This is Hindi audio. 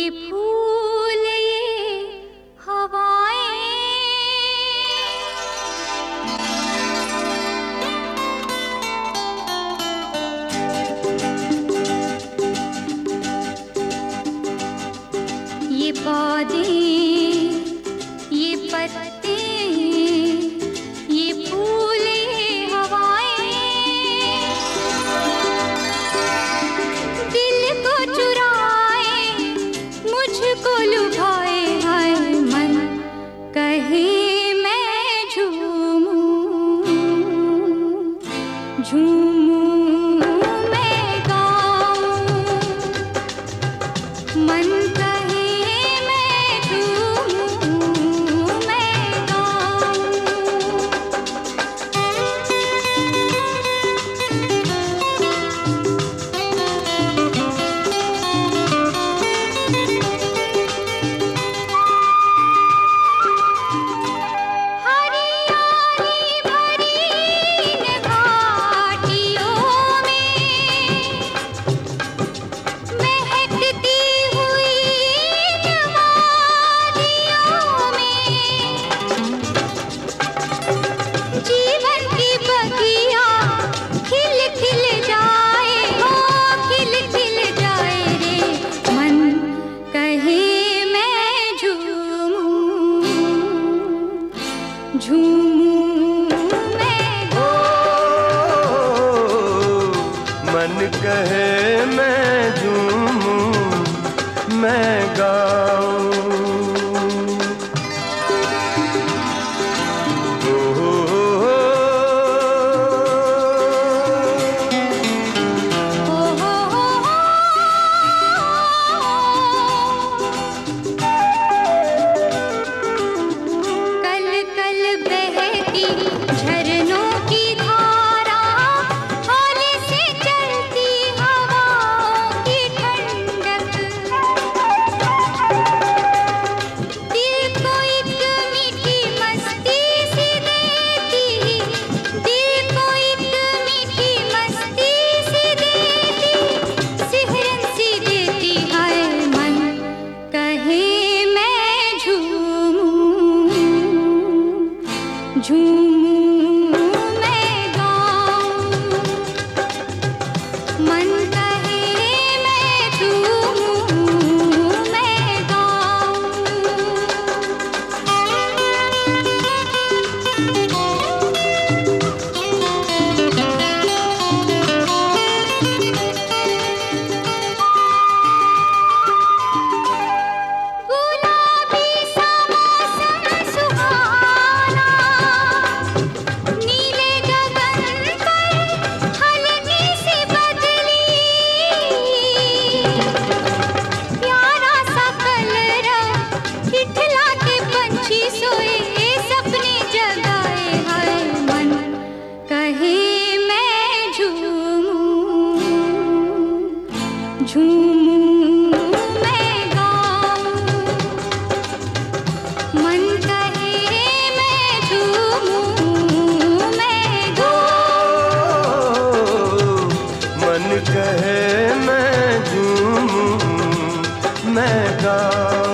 ये फूल ये हवाएं, ये पौधे ये पत्ते ये फूल ये हवाएं, दिल को चुराए मुझको लुभाए, हाय मन कहे मैं झूमूं झूमूं मैं गाऊं, मन कहे मैं झूमूं मैं गाऊं। हरियाली भरी इन घाटियों में, महकती हुई इन वादियों में, जीवन की बगिया खिल खिल जाए, हो खिल खिल जाए रे, मन कहे मैं झूमूं झूमूं मैं मन कहे मैं झूमूं मैं गाऊं। हो कल कल बहती झरनों की धारा, हाले से चलती हवाओं की ठंडक, दिल को एक मीठी मस्ती सी देती, दिल को एक मीठी मस्ती सी देती, सिहरन सी देती, हाय मन कहे मैं झूमूं झूमूं मैं गाऊं, मन कहे मैं झूमूं मैं गाऊं। गुलाबी सा मौसम सुहाना, नीले गगन पर हल्की सी बदली, प्यारा सा कलरव इठला के पंछी सोए, सपने जगाए, हाय मन कहे मैं झूमूं झूमूं मैं गाऊं, मन कहे मैं झूमूं मैं गाऊं। मन कहे मैं झूमूं मैं गाऊं।